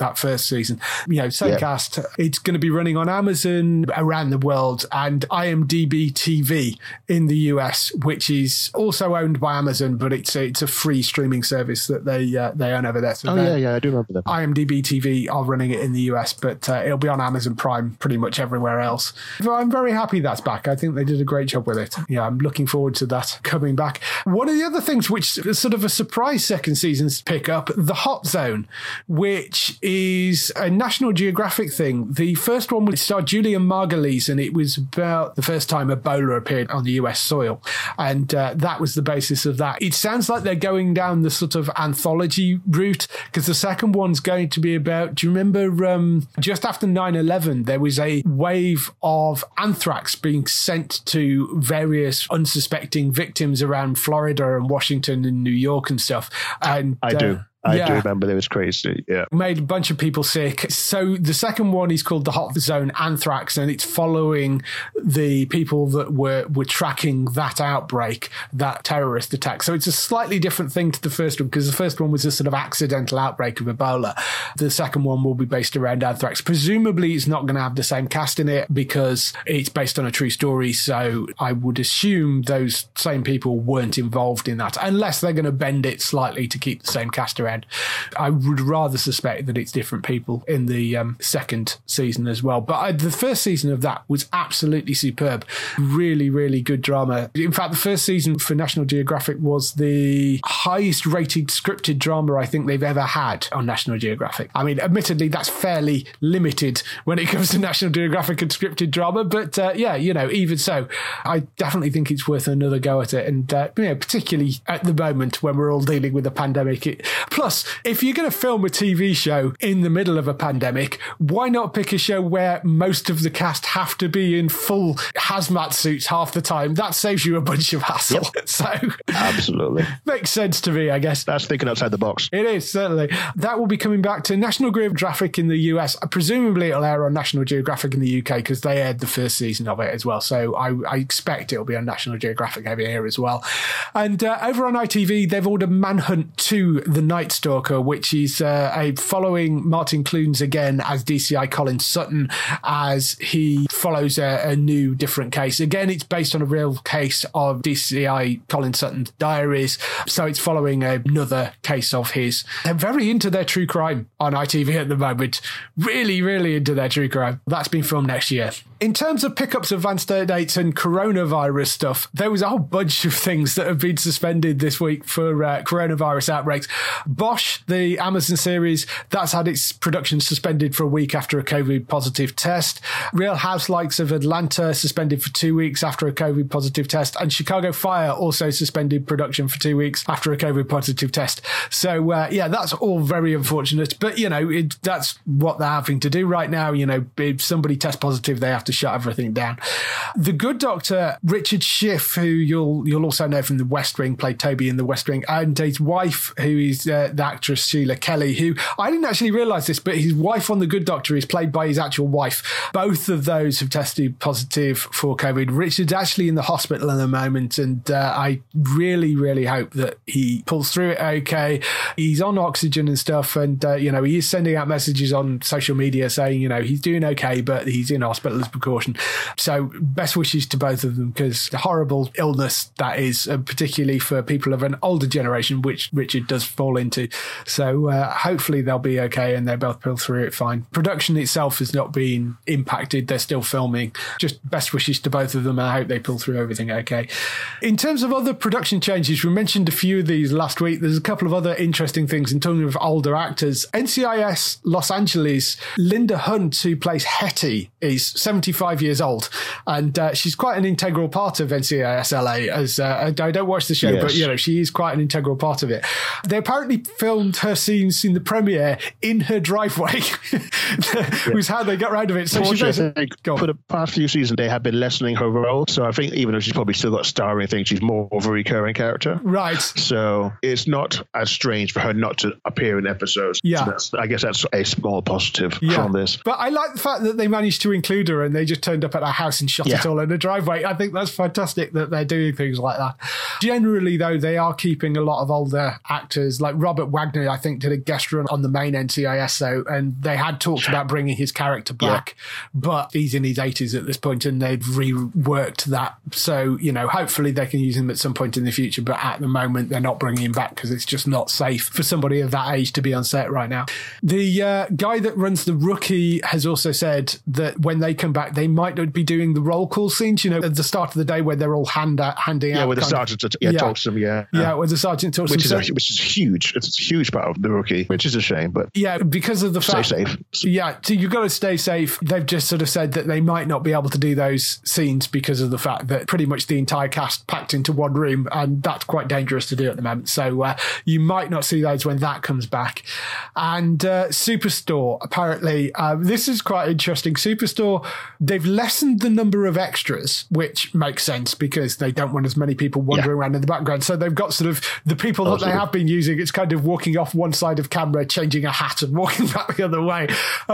first season. Same cast. It's going to be running on Amazon around the world and IMDb TV in the US, which is also owned by Amazon, but it's a free streaming service that they own over there. So I do remember that. IMDb TV are running it in the US, but it'll be on Amazon Prime pretty much everywhere else. So I'm very happy that's back. I think they did a great job with it. Yeah, I'm looking forward to that coming back. One of the other things which is sort of a surprise second season's pick up, The Hot Zone, which is a National Geographic thing. The first one starred Julian Margulies, and it was about the first time Ebola appeared on the US soil. And that was the basis of that. It sounds like they're going down the sort of anthology route, because the second one's going to be about, do you remember just after 9/11, there was a wave of anthrax being sent to various unsuspecting victims around Florida and Washington and New York and stuff. And I do remember. It was crazy. Yeah. Made a bunch of people sick. So the second one is called The Hot Zone Anthrax, and it's following the people that were tracking that outbreak, that terrorist attack. So it's a slightly different thing to the first one, because the first one was a sort of accidental outbreak of Ebola. The second one will be based around anthrax. Presumably it's not going to have the same cast in it because it's based on a true story. So I would assume those same people weren't involved in that, unless they're going to bend it slightly to keep the same cast around. I would rather suspect that it's different people in the second season as well. But the first season of that was absolutely superb. Really, really good drama. In fact, the first season for National Geographic was the highest rated scripted drama I think they've ever had on National Geographic. I mean, admittedly, that's fairly limited when it comes to National Geographic and scripted drama. But even so, I definitely think it's worth another go at it. And, particularly at the moment when we're all dealing with a pandemic. Plus, if you're going to film a TV show in the middle of a pandemic, why not pick a show where most of the cast have to be in full hazmat suits half the time? That saves you a bunch of hassle. Yep. So absolutely. Makes sense to me, I guess. That's thinking outside the box. It is, certainly. That will be coming back to National Geographic in the US. Presumably it'll air on National Geographic in the UK because they aired the first season of it as well. So I expect it'll be on National Geographic over here as well. And over on ITV, they've ordered Manhunt 2, The Night Stalker, which is following Martin Clunes again as DCI Colin Sutton as he follows a new different case. Again, it's based on a real case of DCI Colin Sutton's diaries, so it's following another case of his. They're very into their true crime on ITV at the moment. Really, really into their true crime. That's been filmed next year. In terms of pickups, advanced dates and coronavirus stuff, there was a whole bunch of things that have been suspended this week for coronavirus outbreaks. Bosch, the Amazon series, that's had its production suspended for a week after a COVID positive test. Real Housewives of Atlanta suspended for 2 weeks after a COVID positive test. And Chicago Fire also suspended production for 2 weeks after a COVID positive test. So, that's all very unfortunate. But, that's what they're having to do right now. If somebody tests positive, they have to shut everything down. The Good Doctor, Richard Schiff, who you'll also know from The West Wing, played Toby in The West Wing, and his wife, who is the actress Sheila Kelly, who I didn't actually realise this, but his wife on The Good Doctor is played by his actual wife. Both of those have tested positive for COVID. Richard's actually in the hospital at the moment, and I really, really hope that he pulls through it okay. He's on oxygen and stuff, and he is sending out messages on social media saying, he's doing okay, but he's in hospital as precaution. So best wishes to both of them, because the horrible illness that is, particularly for people of an older generation, which Richard does fall into. So hopefully they'll be okay and they'll both pull through it fine. Production itself has not been impacted. They're still filming. Just best wishes to both of them. I hope they pull through everything okay. In terms of other production changes, we mentioned a few of these last week. There's a couple of other interesting things in terms of older actors. NCIS Los Angeles, Linda Hunt, who plays Hetty, is 75 years old, and she's quite an integral part of NCIS LA. As I don't watch the show, yes, but she is quite an integral part of it. They apparently filmed her scenes in the premiere in her driveway, was how they got rid of it. So for the past few seasons, they have been lessening her role. So I think even though she's probably still got starring things, she's more of a recurring character. Right. So it's not as strange for her not to appear in episodes. Yeah. So I guess that's a small positive from this. But I like the fact that they managed to include her and they just turned up at her house and shot it all in the driveway. I think that's fantastic that they're doing things like that. Generally, though, they are keeping a lot of older actors. Like Rob Robert Wagner, I think, did a guest run on the main NCIS, though, and they had talked about bringing his character back, but he's in his 80s at this point, and they've reworked that. So, hopefully they can use him at some point in the future, but at the moment they're not bringing him back because it's just not safe for somebody of that age to be on set right now. The guy that runs The Rookie has also said that when they come back, they might not be doing the roll call scenes, at the start of the day where they're all handing out. Where the sergeant talks to them, where the sergeant talks to them. Which is huge. It's a huge part of The Rookie, which is a shame, but... Yeah, because of the fact... Stay safe. Yeah, so you've got to stay safe. They've just sort of said that they might not be able to do those scenes because of the fact that pretty much the entire cast packed into one room, and that's quite dangerous to do at the moment. So you might not see those when that comes back. And Superstore, apparently, this is quite interesting. Superstore, they've lessened the number of extras, which makes sense because they don't want as many people wandering around in the background. So they've got sort of the people that they have been using. It's kind of walking off one side of camera, changing a hat and walking back the other way.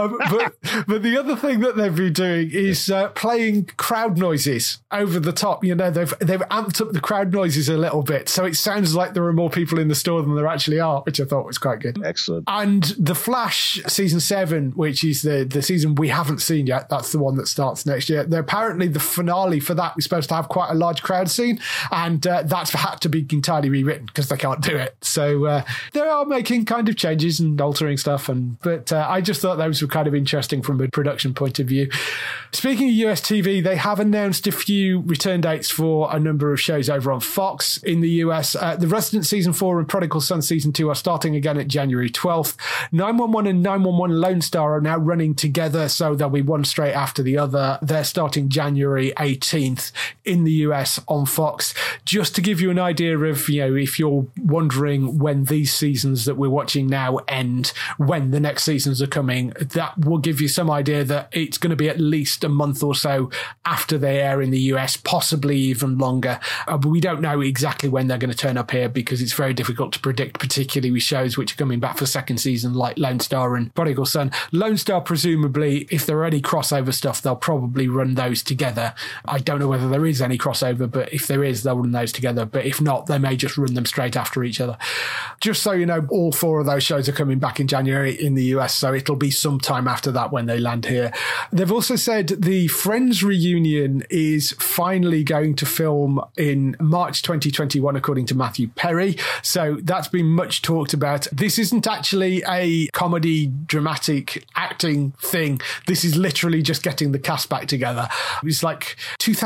But the other thing that they've been doing is playing crowd noises over the top. They've amped up the crowd noises a little bit. So it sounds like there are more people in the store than there actually are, which I thought was quite good. Excellent. And The Flash season 7, which is the season we haven't seen yet, that's the one that starts next year. Apparently the finale for that is supposed to have quite a large crowd scene, and that's had to be entirely rewritten because they can't do it. So they are making kind of changes and altering stuff, but I just thought those were kind of interesting from a production point of view. Speaking of US TV, they have announced a few return dates for a number of shows over on Fox in the US. The Resident Season 4 and Prodigal Son Season 2 are starting again at January 12th. 911 and 911 Lone Star are now running together, so they'll be one straight after the other. They're starting January 18th in the US on Fox. Just to give you an idea of, if you're wondering when these seasons that we're watching now end, when the next seasons are coming, that will give you some idea that it's going to be at least a month or so after they air in the US, possibly even longer. But we don't know exactly when they're going to turn up here because it's very difficult to predict, particularly with shows which are coming back for second season like Lone Star and Prodigal Son. Lone Star, presumably, if there are any crossover stuff, they'll probably run those together. I don't know whether there is any crossover, but if there is, they'll run those together. But if not, they may just run them straight after each other. Just so you know, all 4 of those shows are coming back in January in the US, so it'll be some time after that when they land here. They've also said the Friends reunion is finally going to film in March 2021, according to Matthew Perry. So that's been much talked about. This isn't actually a comedy, dramatic acting thing. This is literally just getting the cast back together. It was like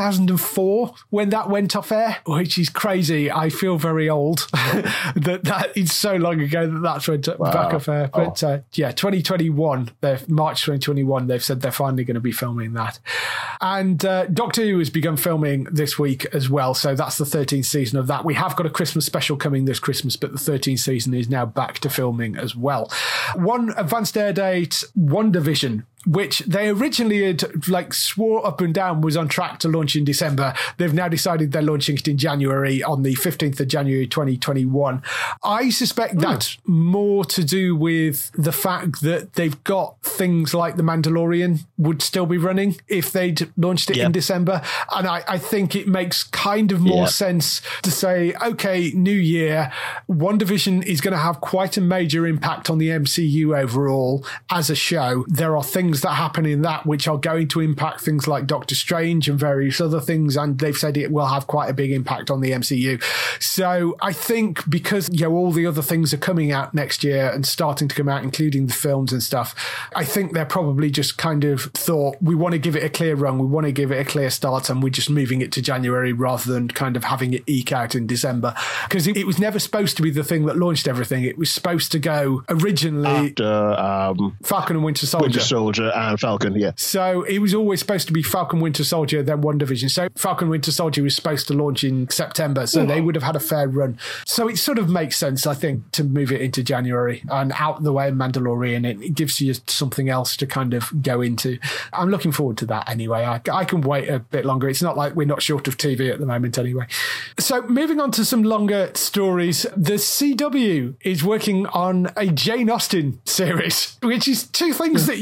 2004 when that went off air, which is crazy. I feel very old that it's so long ago that's went back off air. But 2021, March 2021, they've said they're finally going to be filming that. And Doctor Who has begun filming this week as well. So that's the 13th season of that. We have got a Christmas special coming this Christmas, but the 13th season is now back to filming as well. One advanced air date, WandaVision, which they originally had swore up and down was on track to launch in December. They've now decided they're launching it in January, on the 15th of January 2021. I suspect that's more to do with the fact that they've got things like The Mandalorian would still be running if they'd launched it in December. And I think it makes kind of more sense to say, okay, new year, WandaVision is going to have quite a major impact on the MCU overall as a show. There are things that happen in that which are going to impact things like Doctor Strange and various other things, and they've said it will have quite a big impact on the MCU. So I think because all the other things are coming out next year and starting to come out, including the films and stuff, I think they're probably just kind of thought, we want to give it a clear run, we want to give it a clear start, and we're just moving it to January rather than kind of having it eke out in December, because it was never supposed to be the thing that launched everything. It was supposed to go originally after Falcon and Winter Soldier and Falcon, So it was always supposed to be Falcon, Winter Soldier, then WandaVision. So Falcon, Winter Soldier was supposed to launch in September, so they would have had a fair run. So it sort of makes sense, I think, to move it into January and out of the way of Mandalorian. It gives you something else to kind of go into. I'm looking forward to that anyway. I can wait a bit longer. It's not like we're not short of TV at the moment anyway. So moving on to some longer stories, the CW is working on a Jane Austen series, which is 2 things that you wouldn't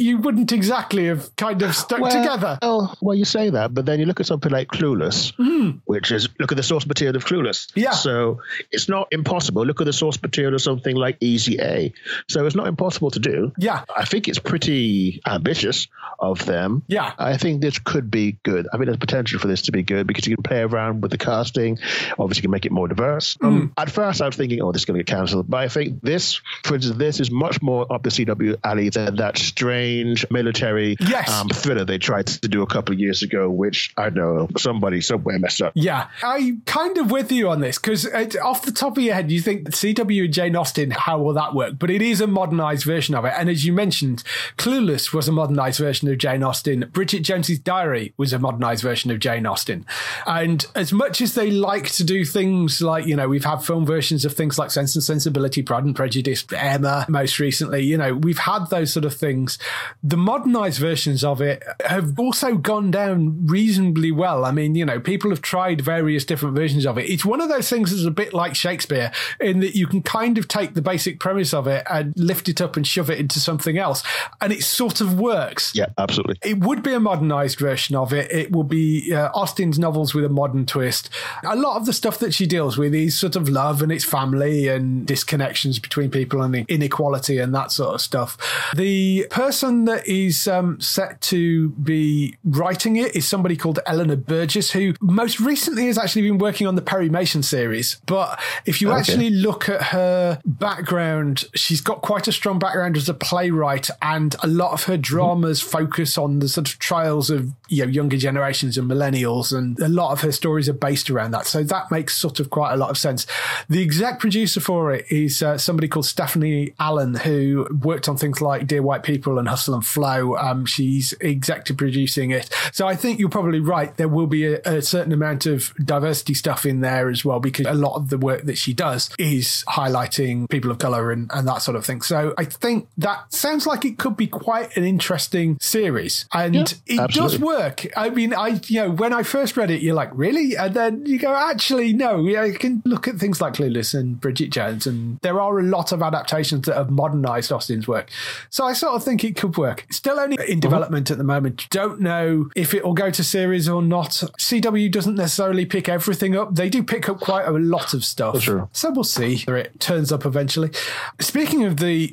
wouldn't exactly have kind of stuck together. Well, you say that, but then you look at something like Clueless, which is, look at the source material of Clueless. Yeah. So it's not impossible. Look at the source material of something like Easy A. So it's not impossible to do. Yeah. I think it's pretty ambitious of them. Yeah. I think this could be good. I think there's potential for this to be good because you can play around with the casting. Obviously, you can make it more diverse. At first, I was thinking, this is going to get cancelled. But I think this, for instance, this is much more up the CW alley than that strange military thriller they tried to do a couple of years ago, which I know somebody somewhere messed up. Yeah, I'm kind of with you on this because off the top of your head, you think CW and Jane Austen, how will that work? But it is a modernized version of it. And as you mentioned, Clueless was a modernized version of Jane Austen. Bridget Jones's Diary was a modernized version of Jane Austen. And as much as they like to do things like, we've had film versions of things like Sense and Sensibility, Pride and Prejudice, Emma, most recently, we've had those sort of things. The modernized versions of it have also gone down reasonably well. I mean, people have tried various different versions of it. It's one of those things that's a bit like Shakespeare in that you can kind of take the basic premise of it and lift it up and shove it into something else. And it sort of works. Yeah, absolutely. It would be a modernized version of it. It will be Austen's novels with a modern twist. A lot of the stuff that she deals with is sort of love and it's family and disconnections between people and inequality and that sort of stuff. The person that is set to be writing it is somebody called Eleanor Burgess, who most recently has actually been working on the Perry Mason series. But if you actually look at her background, she's got quite a strong background as a playwright, and a lot of her dramas focus on the sort of trials of younger generations and millennials, and a lot of her stories are based around that. So that makes sort of quite a lot of sense. The exec producer for it is somebody called Stephanie Allen, who worked on things like Dear White People and Hustle and Flow. She's executive producing it. So I think you're probably right. There will be a certain amount of diversity stuff in there as well, because a lot of the work that she does is highlighting people of colour and that sort of thing. So I think that sounds like it could be quite an interesting series. And it does work. I mean, when I first read it, you're like, really? And then you go, actually, no. You can look at things like Clueless and Bridget Jones, and there are a lot of adaptations that have modernised Austen's work. So I sort of think it could work. It's still only in development at the moment. Don't know if it will go to series or not. CW doesn't necessarily pick everything up. They do pick up quite a lot of stuff. Sure. So we'll see whether it turns up eventually. Speaking of the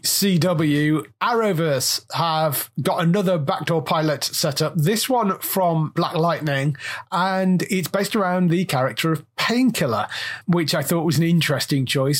CW, Arrowverse have got another backdoor pilot set up. This one from Black Lightning, and it's based around the character of Painkiller, which I thought was an interesting choice.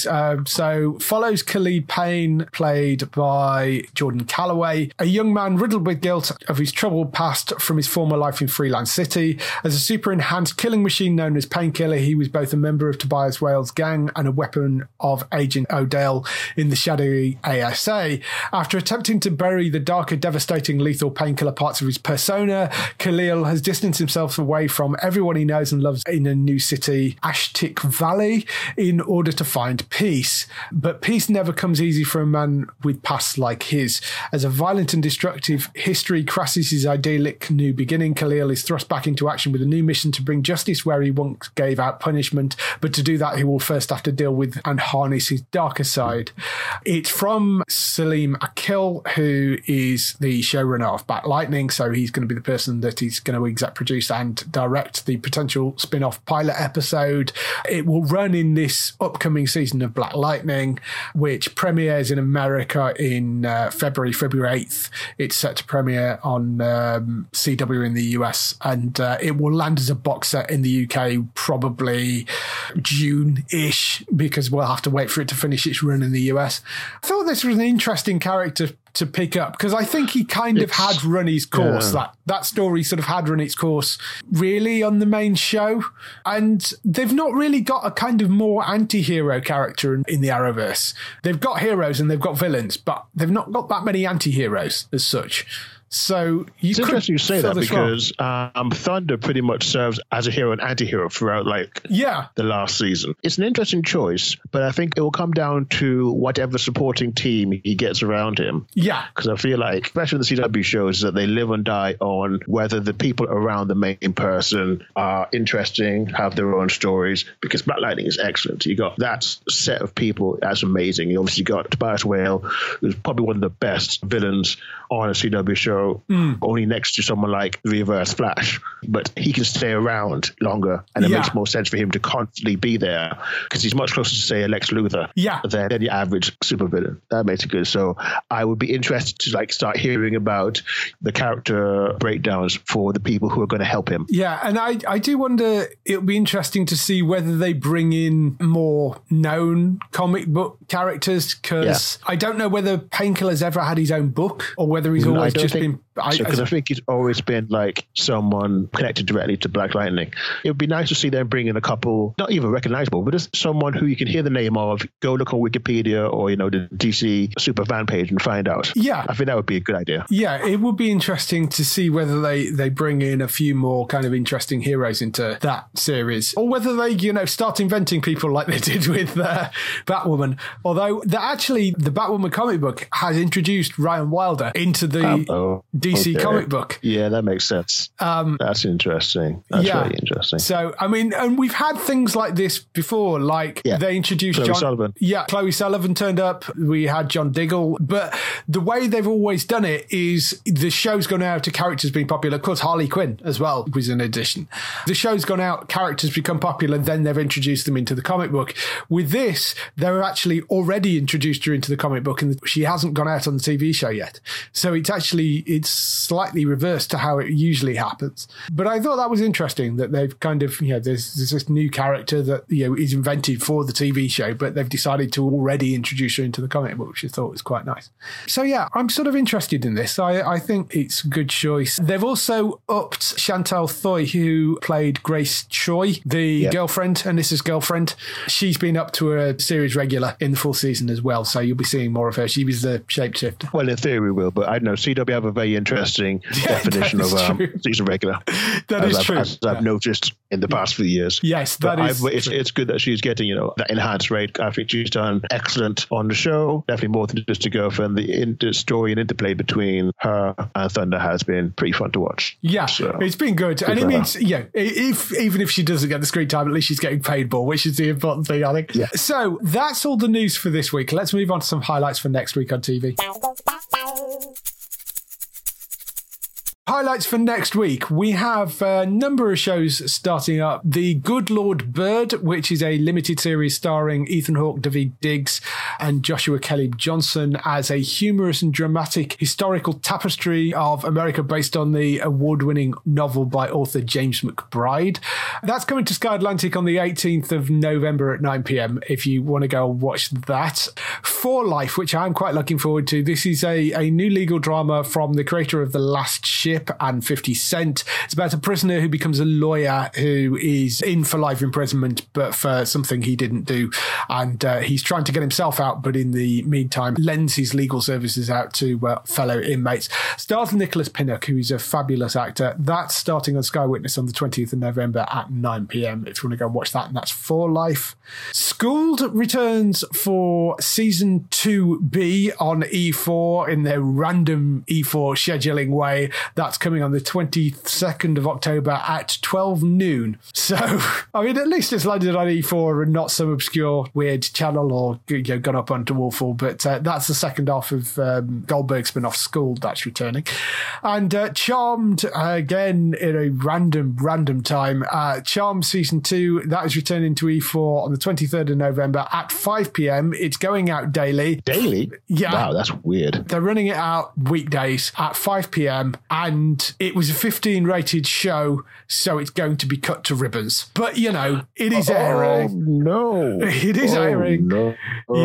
So follows Khalid Payne, played by Jordan Calloway, a young man riddled with guilt of his troubled past from his former life in Freelance City. As a super-enhanced killing machine known as Painkiller, he was both a member of Tobias Whale's gang and a weapon of Agent O'Dell in the shadowy ASA. After attempting to bury the darker, devastating, lethal Painkiller parts of his persona, Khalil has distanced himself away from everyone he knows and loves in a new city, Ashtik Valley, in order to find peace. But peace never comes easy for a man with past like his. As a violent and destructive history crashes his idyllic new beginning, Khalil is thrust back into action with a new mission to bring justice where he once gave out punishment. But to do that, he will first have to deal with and harness his darker side. It's from Salim Akil, who is the showrunner of Black Lightning, so he's going to be the person that he's going to exec produce and direct the potential spin-off pilot episode. It will run in this upcoming season of Black Lightning, which premieres in America in February 8th. It's set to premiere on CW in the US, and it will land as a box set in the UK probably June-ish, because we'll have to wait for it to finish its run in the US. I thought this was an interesting character to pick up, because I think he kind of had run his course. That story sort of had run its course really on the main show, and they've not really got a kind of more anti-hero character in the Arrowverse. They've got heroes and they've got villains, but they've not got that many anti-heroes as such. So it's interesting you say that, because Thunder pretty much serves as a hero and anti-hero throughout the last season. It's an interesting choice, but I think it will come down to whatever supporting team he gets around him. Yeah. Because I feel like, especially the CW shows, that they live and die on whether the people around the main person are interesting, have their own stories, because Black Lightning is excellent. You got that set of people, that's amazing. You obviously got Tobias Whale, who's probably one of the best villains on a CW show. show only next to someone like Reverse Flash, but he can stay around longer, and it makes more sense for him to constantly be there because he's much closer to, say, Lex Luthor than the average supervillain. That makes it good. So I would be interested to like start hearing about the character breakdowns for the people who are going to help him. Yeah, and I do wonder, it'll be interesting to see whether they bring in more known comic book characters, because I don't know whether Painkiller's ever had his own book or whether he's always just been... Because I think he's always been like someone connected directly to Black Lightning. It would be nice to see them bring in a couple, not even recognizable, but just someone who you can hear the name of, go look on Wikipedia or, you know, the DC super fan page and find out. Yeah. I think that would be a good idea. Yeah, it would be interesting to see whether they bring in a few more kind of interesting heroes into that series, or whether they, you know, start inventing people like they did with Batwoman. Although the Batwoman comic book has introduced Ryan Wilder into the DC comic book. Yeah, that makes sense. That's interesting. That's really interesting. So, I mean, and we've had things like this before, like they introduced Chloe Sullivan. Yeah, Chloe Sullivan turned up. We had John Diggle. But the way they've always done it is the show's gone out to characters being popular. Of course, Harley Quinn as well was an addition. The show's gone out, characters become popular, then they've introduced them into the comic book. With this, they've actually already introduced her into the comic book, and she hasn't gone out on the TV show yet. So it's slightly reversed to how it usually happens. But I thought that was interesting that they've kind of, you know, there's this new character that, you know, is invented for the TV show, but they've decided to already introduce her into the comic book, which I thought was quite nice. So yeah, I'm sort of interested in this. I think it's a good choice. They've also upped Chantal Thoy, who played Grace Choi, the girlfriend, Anissa's girlfriend. She's been up to a series regular in the full season as well, so you'll be seeing more of her. She was the shapeshifter. Well, in theory we will, but I don't know, CW have a very interesting definition of season regular. That is true. As I've noticed in the past few years. Yes, it's good that she's getting, you know, that enhanced rate. I think she's done excellent on the show. Definitely more than just a girlfriend. The story and interplay between her and Thunder has been pretty fun to watch. Yeah, so, it's been good. And it means, even if she doesn't get the screen time, at least she's getting paid more, which is the important thing, I think. Yeah. So that's all the news for this week. Let's move on to some highlights for next week on TV. Highlights for next week. We have a number of shows starting up. The Good Lord Bird, which is a limited series starring Ethan Hawke, Daveed Diggs, and Joshua Kelly Johnson as a humorous and dramatic historical tapestry of America based on the award-winning novel by author James McBride. That's coming to Sky Atlantic on the 18th of November at 9 p.m. if you want to go and watch that. For Life, which I'm quite looking forward to. This is a new legal drama from the creator of The Last Ship and 50 Cent. It's about a prisoner who becomes a lawyer who is in for life imprisonment, but for something he didn't do. And he's trying to get himself out, but in the meantime, lends his legal services out to fellow inmates. Stars Nicholas Pinnock, who is a fabulous actor. That's starting on Sky Witness on the 20th of November at 9 p.m. if you want to go and watch that. And that's For Life. Schooled returns for season 2B on E4 in their random E4 scheduling way. That's coming on the 22nd of October at 12 noon. So, I mean, at least it's landed on E4 and not some obscure weird channel or gone up onto Wolfall. But that's the second half of Goldberg spin-off Schooled that's returning. And Charmed, again, in a random time. Charmed Season 2, that is returning to E4 on the 23rd of November at 5 p.m. It's going out daily. Daily? Yeah. Wow, that's weird. They're running it out weekdays at 5 p.m. and it was a 15 rated show, so it's going to be cut to ribbons. But, you know, it is airing. Oh, no. It is airing. No.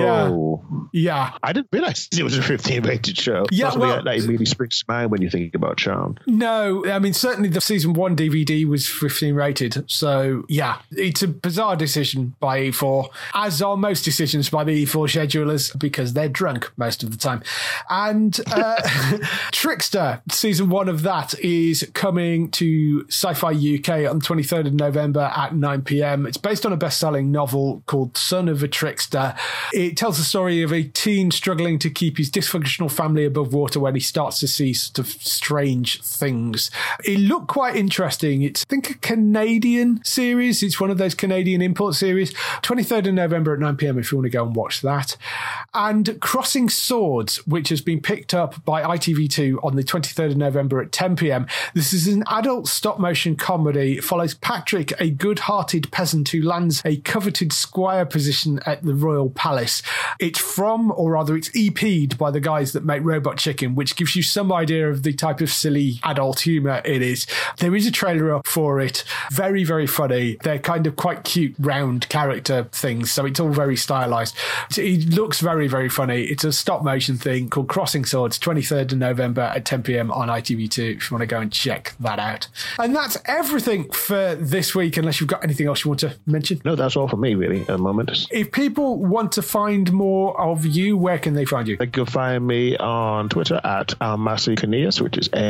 Yeah. I didn't realize it was a 15 rated show. Yeah, that immediately springs to mind when you think about Charmed. No, I mean, certainly the season 1 DVD was 15 rated. So, yeah, it's a bizarre decision by E4, as are most decisions by the E4 schedulers, because they're drunk most of the time. And Trickster, season 1 of of that is coming to Sci-Fi UK on the 23rd of November at 9 p.m. It's based on a best-selling novel called Son of a Trickster. It tells the story of a teen struggling to keep his dysfunctional family above water when he starts to see sort of strange things. It looked quite interesting. It's, I think, a Canadian series. It's one of those Canadian import series. 23rd of November at 9 p.m. if you want to go and watch that. And Crossing Swords, which has been picked up by ITV2 on the 23rd of November at 10 p.m. This is an adult stop-motion comedy. It follows Patrick, a good-hearted peasant who lands a coveted squire position at the Royal Palace. It's from, or rather it's EP'd by the guys that make Robot Chicken, which gives you some idea of the type of silly adult humour it is. There is a trailer up for it. Very, very funny. They're kind of quite cute, round character things, so it's all very stylised. It looks very, very funny. It's a stop-motion thing called Crossing Swords, 23rd of November at 10 p.m. on ITV2 if you want to go and check that out. And that's everything for this week, unless you've got anything else you want to mention. No, that's all for me, really, at the moment. If people want to find more of you, where can they find you? They can find me on Twitter at Almasy which is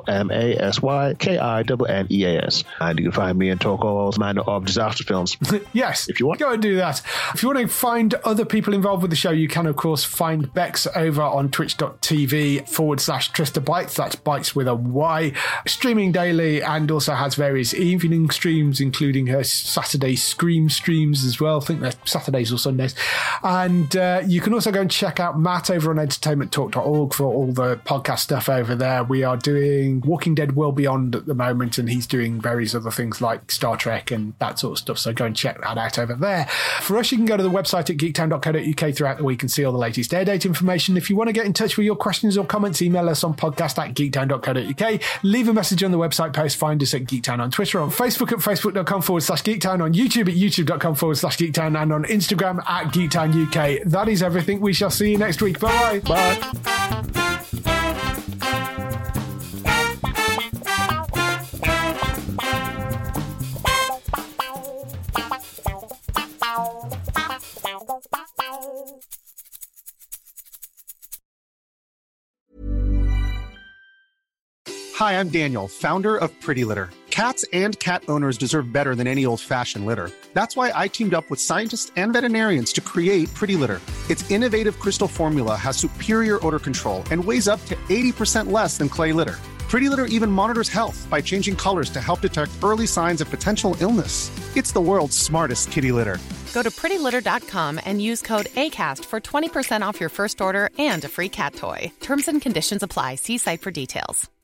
ALMASYKINNEAS. And you can find me and talk all manner of disaster films. Yes, if you want. Go and do that. If you want to find other people involved with the show, you can, of course, find Bex over on twitch.tv/Trista Bytes. That's Bytes with a Y. Streaming daily and also has various evening streams, including her Saturday Scream streams as well. I think they're Saturdays or Sundays. And you can also go and check out Matt over on entertainmenttalk.org for all the podcast stuff over there. We are doing Walking Dead World Beyond at the moment, and he's doing various other things like Star Trek and that sort of stuff. So go and check that out over there. For us, you can go to the website at geektown.co.uk throughout the week and see all the latest air date information. If you want to get in touch with your questions or comments, email us on podcast@geektown.co.uk. Leave a message on the website post. Find us at Geektown on Twitter, on Facebook at facebook.com/Geektown, on YouTube at youtube.com/Geektown, and on Instagram at Geektown UK. That is everything. We shall see you next week. Bye. Bye. Hi, I'm Daniel, founder of Pretty Litter. Cats and cat owners deserve better than any old-fashioned litter. That's why I teamed up with scientists and veterinarians to create Pretty Litter. Its innovative crystal formula has superior odor control and weighs up to 80% less than clay litter. Pretty Litter even monitors health by changing colors to help detect early signs of potential illness. It's the world's smartest kitty litter. Go to prettylitter.com and use code ACAST for 20% off your first order and a free cat toy. Terms and conditions apply. See site for details.